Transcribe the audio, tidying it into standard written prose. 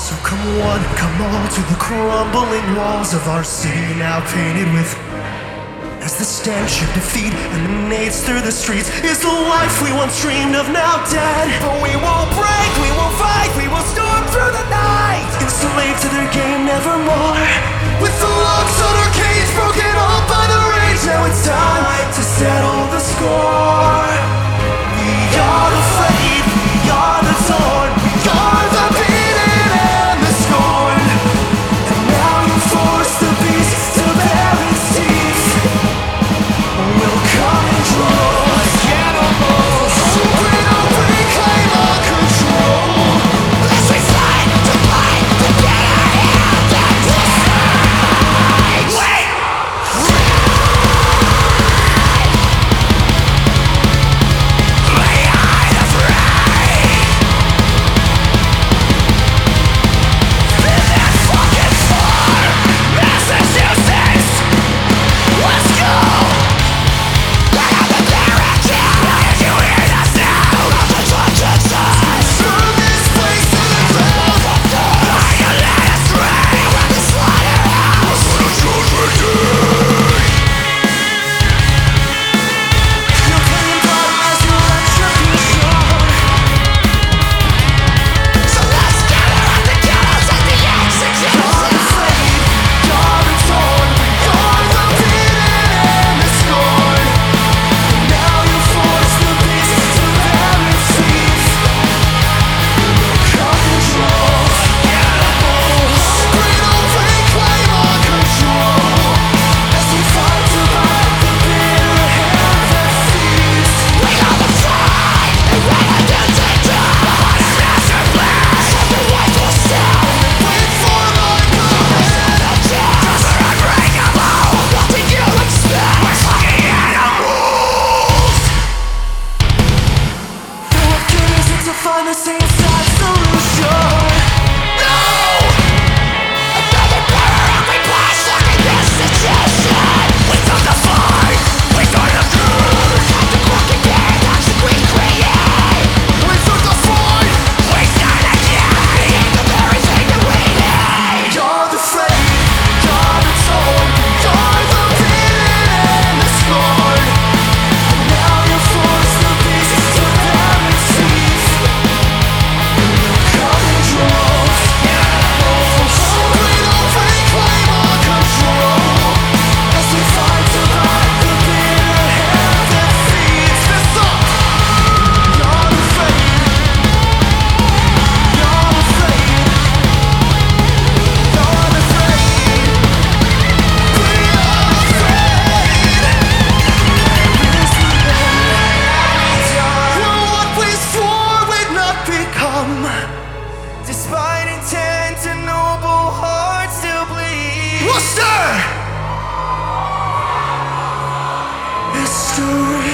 So come one, come all to the crumbling walls of our city now painted with. As the stench of defeat emanates through the streets, is the life we once dreamed of now dead? But we won't break, we won't fight, we will storm through the night, enslaved to their game nevermore. With the locks on our cage broken up by the rage, now it's time to settle the score. We are afraid, we are the torn, we are the beaten and the scorned. And now you force the beast to bare its teeth. We'll come and draw like animals, so we don't reclaim our control. As we fight to fight to get our hands and decide. Wait! Find the same side solution. No! Another power-up we blast like an institution. We took the fight, we took the good. The clock again, that's what we create. We took the fight, we stand again. The very thing that we need. You're the fate, you're the torn, you're the beaten and the scorned. And now you force the beast to bear its teeth. Despite intent and noble hearts still bleed. Worcester! History.